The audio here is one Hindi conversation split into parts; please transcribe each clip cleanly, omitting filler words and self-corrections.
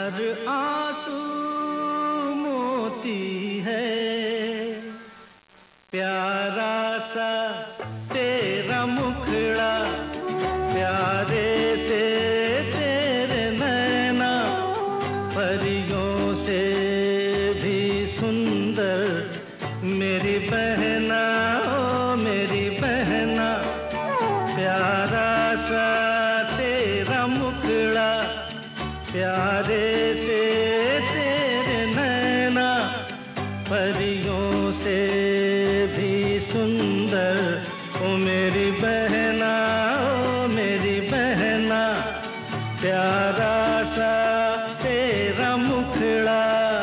हर आंसू मोती है, प्यारा सा तेरा मुखड़ा, प्यारे से तेरे नैना, परियों से भी सुंदर मेरी बहना, ओ मेरी बहना। प्यारा सा तेरा मुखड़ा, प्यारे से तेरे नैना, परियों से भी सुंदर, ओ मेरी बहना, ओ मेरी बहना। प्यारा सा तेरा मुखड़ा।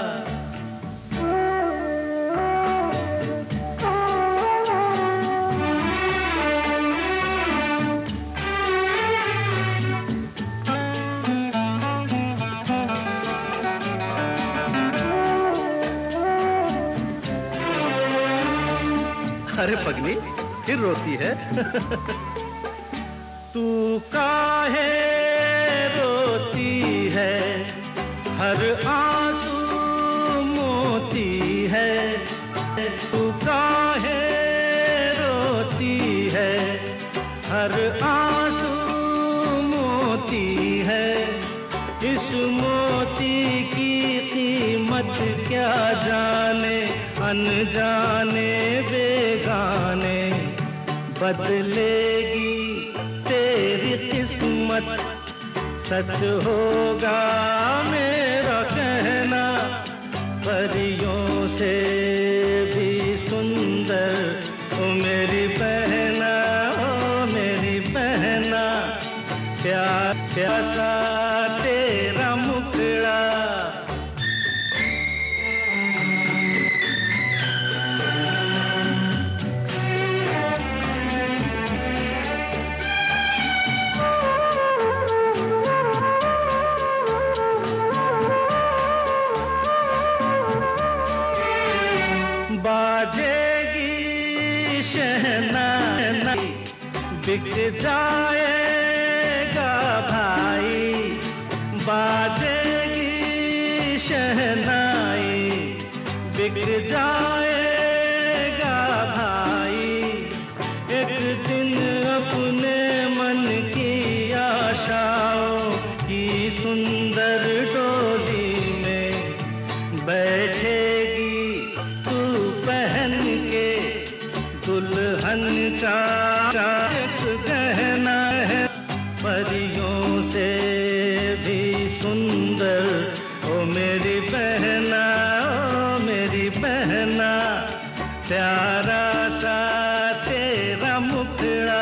अरे पगली, फिर रोती है? तू काहे रोती है, हर आंसू मोती है। तू काहे रोती है, हर आंसू मोती है। इस मोती की कीमत क्या जाने अनजाने बेगाने, बदलेगी तेरी किस्मत, सच होगा मेरा कहना। परियों से भी सुंदर, ओ मेरी बहना, ओ मेरी बहना। प्यासा तेरा मुखड़ा। बाजेगी शहनाई, बिक जाएगा भाई। बाजेगी शहनाई, बिक जाएगा भाई। एक दिन अपने मन की आशाओं की सुंदर डोली में बैठेगी पहन के, दुल्हन का एक गहना है, परियों से भी सुंदर, ओ मेरी बहना, ओ मेरी बहना। प्यारा सा तेरा मुखड़ा।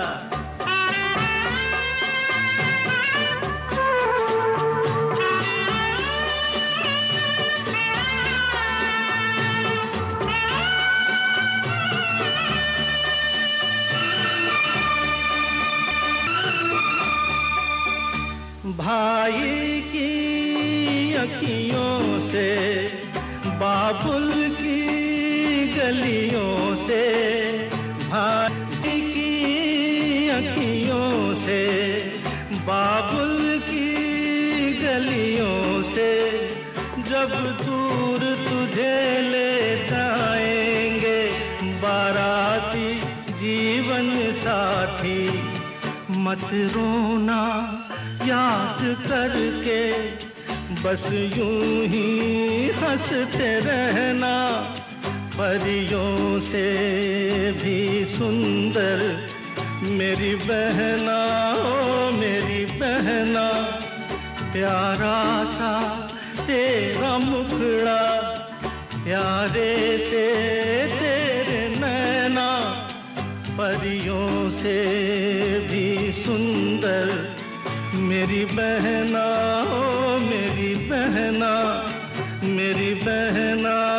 भाई की अखियों से, बाबुल की गलियों से, भाई की अखियों से, बाबुल की गलियों से। जब दूर तुझे ले जाएंगे बाराती जीवन साथी, मत रोना याद करके, बस यूं ही हंसते रहना। परियों से भी सुंदर मेरी बहना, ओ मेरी बहना। प्यारा सा तेरा मुखड़ा, प्यारे से तेरे नैना, परियों से भी सुंदर मेरी बहना, ओ मेरी बहना, मेरी बहना।